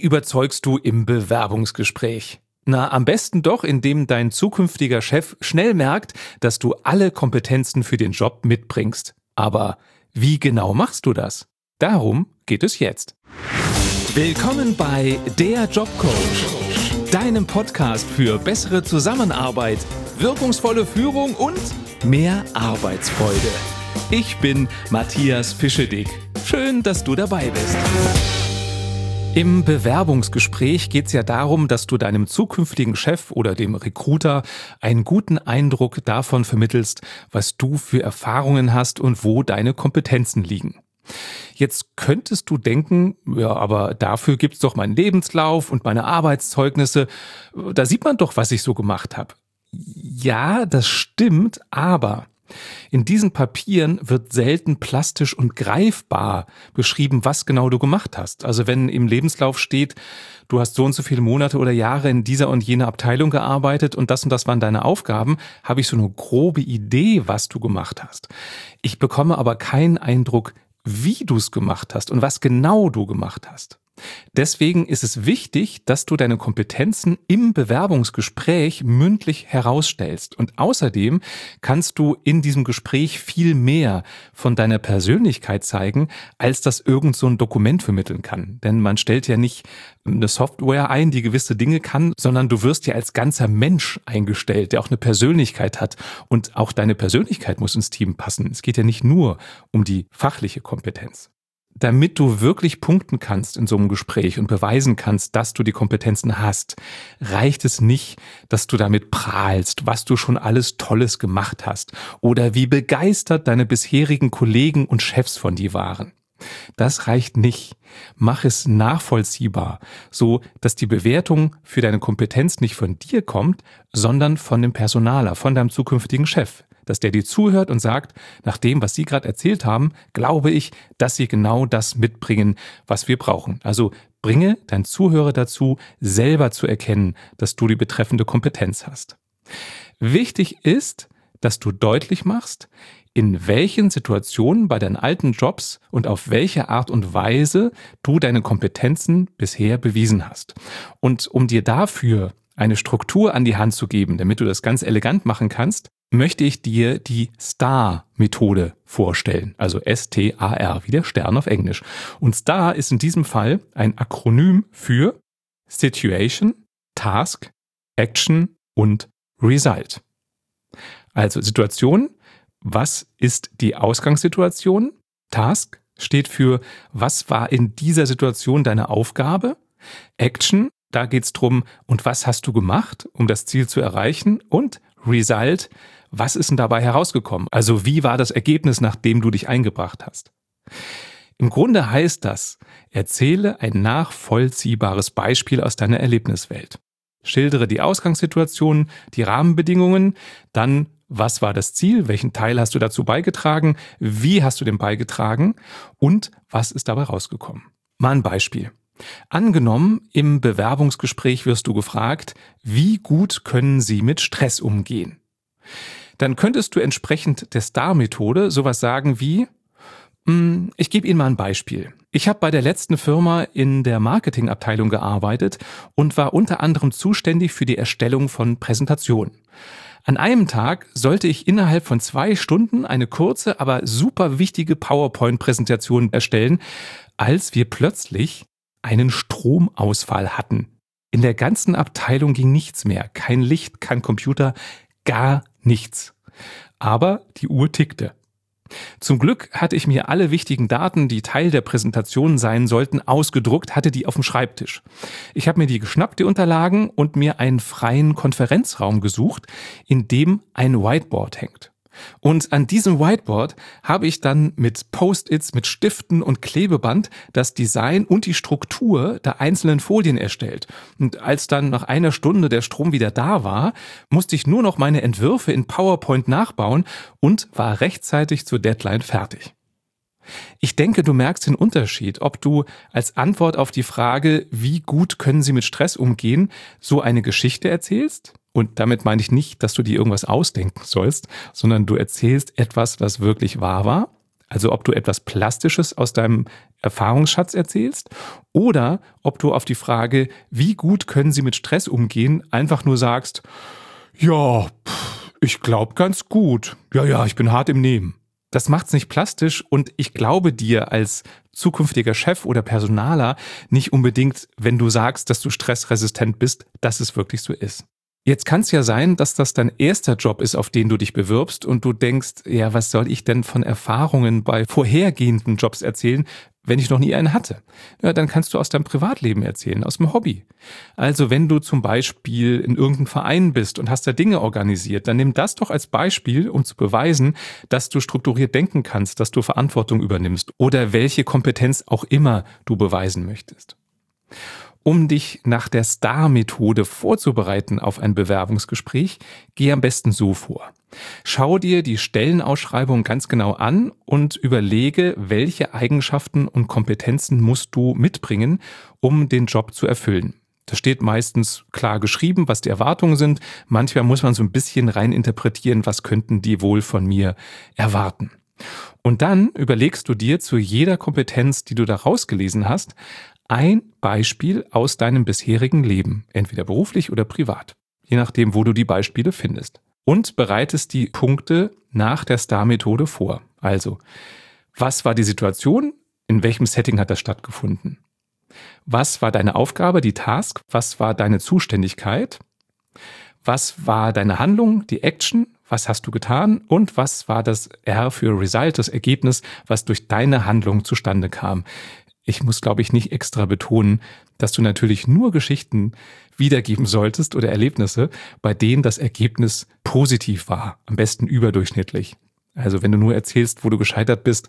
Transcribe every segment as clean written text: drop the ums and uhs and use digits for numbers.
überzeugst du im Bewerbungsgespräch? Na, am besten doch, indem dein zukünftiger Chef schnell merkt, dass du alle Kompetenzen für den Job mitbringst. Aber wie genau machst du das? Darum geht es jetzt. Willkommen bei Der Jobcoach, deinem Podcast für bessere Zusammenarbeit, wirkungsvolle Führung und mehr Arbeitsfreude. Ich bin Matthias Fischedick. Schön, dass du dabei bist. Im Bewerbungsgespräch geht es ja darum, dass du deinem zukünftigen Chef oder dem Recruiter einen guten Eindruck davon vermittelst, was du für Erfahrungen hast und wo deine Kompetenzen liegen. Jetzt könntest du denken, ja, aber dafür gibt's doch meinen Lebenslauf und meine Arbeitszeugnisse. Da sieht man doch, was ich so gemacht habe. Ja, das stimmt, aber in diesen Papieren wird selten plastisch und greifbar beschrieben, was genau du gemacht hast. Also wenn im Lebenslauf steht, du hast so und so viele Monate oder Jahre in dieser und jener Abteilung gearbeitet und das waren deine Aufgaben, habe ich so eine grobe Idee, was du gemacht hast. Ich bekomme aber keinen Eindruck, wie du es gemacht hast und was genau du gemacht hast. Deswegen ist es wichtig, dass du deine Kompetenzen im Bewerbungsgespräch mündlich herausstellst. Und außerdem kannst du in diesem Gespräch viel mehr von deiner Persönlichkeit zeigen, als das irgend so ein Dokument vermitteln kann. Denn man stellt ja nicht eine Software ein, die gewisse Dinge kann, sondern du wirst ja als ganzer Mensch eingestellt, der auch eine Persönlichkeit hat. Und auch deine Persönlichkeit muss ins Team passen. Es geht ja nicht nur um die fachliche Kompetenz. Damit du wirklich punkten kannst in so einem Gespräch und beweisen kannst, dass du die Kompetenzen hast, reicht es nicht, dass du damit prahlst, was du schon alles Tolles gemacht hast oder wie begeistert deine bisherigen Kollegen und Chefs von dir waren. Das reicht nicht. Mach es nachvollziehbar, so dass die Bewertung für deine Kompetenz nicht von dir kommt, sondern von dem Personaler, von deinem zukünftigen Chef. Dass der dir zuhört und sagt, nach dem, was Sie gerade erzählt haben, glaube ich, dass Sie genau das mitbringen, was wir brauchen. Also bringe deinen Zuhörer dazu, selber zu erkennen, dass du die betreffende Kompetenz hast. Wichtig ist, dass du deutlich machst, in welchen Situationen bei deinen alten Jobs und auf welche Art und Weise du deine Kompetenzen bisher bewiesen hast. Und um dir dafür eine Struktur an die Hand zu geben, damit du das ganz elegant machen kannst, möchte ich dir die STAR-Methode vorstellen. Also S-T-A-R, wie der Stern auf Englisch. Und STAR ist in diesem Fall ein Akronym für Situation, Task, Action und Result. Also Situation, was ist die Ausgangssituation? Task steht für, was war in dieser Situation deine Aufgabe? Action, da geht es drum, und was hast du gemacht, um das Ziel zu erreichen? Und Result, was ist denn dabei herausgekommen? Also wie war das Ergebnis, nachdem du dich eingebracht hast? Im Grunde heißt das, erzähle ein nachvollziehbares Beispiel aus deiner Erlebniswelt. Schildere die Ausgangssituation, die Rahmenbedingungen, dann was war das Ziel, welchen Teil hast du dazu beigetragen, wie hast du den beigetragen und was ist dabei rausgekommen? Mal ein Beispiel. Angenommen, im Bewerbungsgespräch wirst du gefragt, wie gut können Sie mit Stress umgehen? Dann könntest du entsprechend der STAR-Methode sowas sagen wie, ich gebe Ihnen mal ein Beispiel. Ich habe bei der letzten Firma in der Marketingabteilung gearbeitet und war unter anderem zuständig für die Erstellung von Präsentationen. An einem Tag sollte ich innerhalb von 2 Stunden eine kurze, aber super wichtige PowerPoint-Präsentation erstellen, als wir plötzlich einen Stromausfall hatten. In der ganzen Abteilung ging nichts mehr. Kein Licht, kein Computer, gar nichts. Aber die Uhr tickte. Zum Glück hatte ich mir alle wichtigen Daten, die Teil der Präsentation sein sollten, ausgedruckt, hatte die auf dem Schreibtisch. Ich habe mir die geschnappt, die Unterlagen, und mir einen freien Konferenzraum gesucht, in dem ein Whiteboard hängt. Und an diesem Whiteboard habe ich dann mit Post-its, mit Stiften und Klebeband das Design und die Struktur der einzelnen Folien erstellt. Und als dann nach einer Stunde der Strom wieder da war, musste ich nur noch meine Entwürfe in PowerPoint nachbauen und war rechtzeitig zur Deadline fertig. Ich denke, du merkst den Unterschied, ob du als Antwort auf die Frage, wie gut können Sie mit Stress umgehen, so eine Geschichte erzählst. Und damit meine ich nicht, dass du dir irgendwas ausdenken sollst, sondern du erzählst etwas, was wirklich wahr war. Also ob du etwas Plastisches aus deinem Erfahrungsschatz erzählst oder ob du auf die Frage, wie gut können sie mit Stress umgehen, einfach nur sagst, ja, ich glaube ganz gut. Ja, ich bin hart im Nehmen. Das macht's nicht plastisch und ich glaube dir als zukünftiger Chef oder Personaler nicht unbedingt, wenn du sagst, dass du stressresistent bist, dass es wirklich so ist. Jetzt kann es ja sein, dass das dein erster Job ist, auf den du dich bewirbst und du denkst, ja, was soll ich denn von Erfahrungen bei vorhergehenden Jobs erzählen, wenn ich noch nie einen hatte? Ja, dann kannst du aus deinem Privatleben erzählen, aus dem Hobby. Also wenn du zum Beispiel in irgendeinem Verein bist und hast da Dinge organisiert, dann nimm das doch als Beispiel, um zu beweisen, dass du strukturiert denken kannst, dass du Verantwortung übernimmst oder welche Kompetenz auch immer du beweisen möchtest. Um dich nach der STAR-Methode vorzubereiten auf ein Bewerbungsgespräch, geh am besten so vor. Schau dir die Stellenausschreibung ganz genau an und überlege, welche Eigenschaften und Kompetenzen musst du mitbringen, um den Job zu erfüllen. Das steht meistens klar geschrieben, was die Erwartungen sind. Manchmal muss man so ein bisschen rein interpretieren, was könnten die wohl von mir erwarten. Und dann überlegst du dir zu jeder Kompetenz, die du da rausgelesen hast, ein Beispiel aus deinem bisherigen Leben, entweder beruflich oder privat, je nachdem, wo du die Beispiele findest. Und bereitest die Punkte nach der STAR-Methode vor. Also, was war die Situation? In welchem Setting hat das stattgefunden? Was war deine Aufgabe, die Task? Was war deine Zuständigkeit? Was war deine Handlung, die Action? Was hast du getan? Und was war das R für Result, das Ergebnis, was durch deine Handlung zustande kam? Ich muss, glaube ich, nicht extra betonen, dass du natürlich nur Geschichten wiedergeben solltest oder Erlebnisse, bei denen das Ergebnis positiv war, am besten überdurchschnittlich. Also wenn du nur erzählst, wo du gescheitert bist,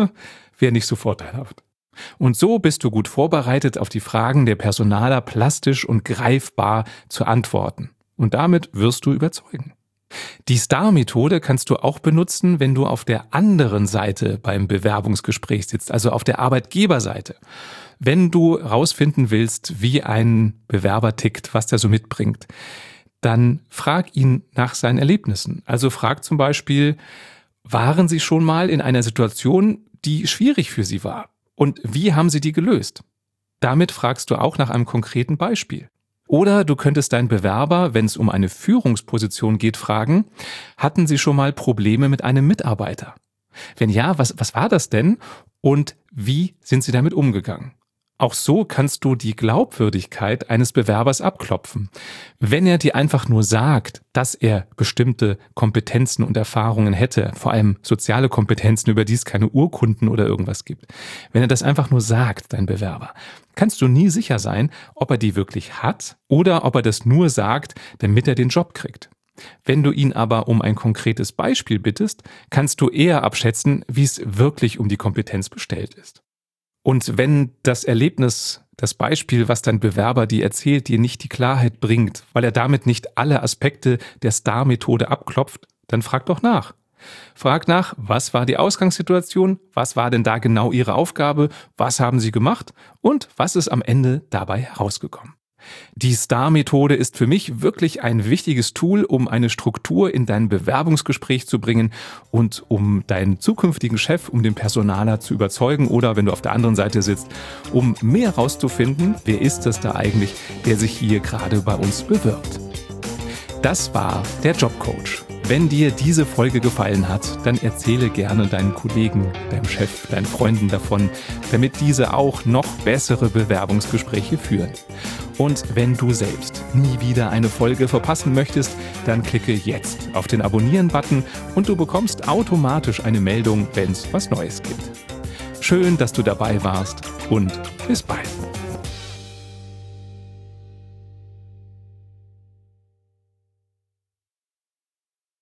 wäre nicht so vorteilhaft. Und so bist du gut vorbereitet, auf die Fragen der Personaler plastisch und greifbar zu antworten. Und damit wirst du überzeugen. Die STAR-Methode kannst du auch benutzen, wenn du auf der anderen Seite beim Bewerbungsgespräch sitzt, also auf der Arbeitgeberseite. Wenn du rausfinden willst, wie ein Bewerber tickt, was der so mitbringt, dann frag ihn nach seinen Erlebnissen. Also frag zum Beispiel, waren Sie schon mal in einer Situation, die schwierig für Sie war? Und wie haben Sie die gelöst? Damit fragst du auch nach einem konkreten Beispiel. Oder du könntest deinen Bewerber, wenn es um eine Führungsposition geht, fragen, hatten Sie schon mal Probleme mit einem Mitarbeiter? Wenn ja, was war das denn und wie sind Sie damit umgegangen? Auch so kannst du die Glaubwürdigkeit eines Bewerbers abklopfen. Wenn er dir einfach nur sagt, dass er bestimmte Kompetenzen und Erfahrungen hätte, vor allem soziale Kompetenzen, über die es keine Urkunden oder irgendwas gibt. Wenn er das einfach nur sagt, dein Bewerber, kannst du nie sicher sein, ob er die wirklich hat oder ob er das nur sagt, damit er den Job kriegt. Wenn du ihn aber um ein konkretes Beispiel bittest, kannst du eher abschätzen, wie es wirklich um die Kompetenz bestellt ist. Und wenn das Erlebnis, das Beispiel, was dein Bewerber dir erzählt, dir nicht die Klarheit bringt, weil er damit nicht alle Aspekte der STAR-Methode abklopft, dann frag doch nach. Frag nach, was war die Ausgangssituation, was war denn da genau Ihre Aufgabe, was haben Sie gemacht und was ist am Ende dabei herausgekommen. Die STAR-Methode ist für mich wirklich ein wichtiges Tool, um eine Struktur in dein Bewerbungsgespräch zu bringen und um deinen zukünftigen Chef, um den Personaler zu überzeugen oder, wenn du auf der anderen Seite sitzt, um mehr herauszufinden, wer ist es da eigentlich, der sich hier gerade bei uns bewirbt. Das war der Jobcoach. Wenn dir diese Folge gefallen hat, dann erzähle gerne deinen Kollegen, deinem Chef, deinen Freunden davon, damit diese auch noch bessere Bewerbungsgespräche führen. Und wenn du selbst nie wieder eine Folge verpassen möchtest, dann klicke jetzt auf den Abonnieren-Button und du bekommst automatisch eine Meldung, wenn es was Neues gibt. Schön, dass du dabei warst und bis bald.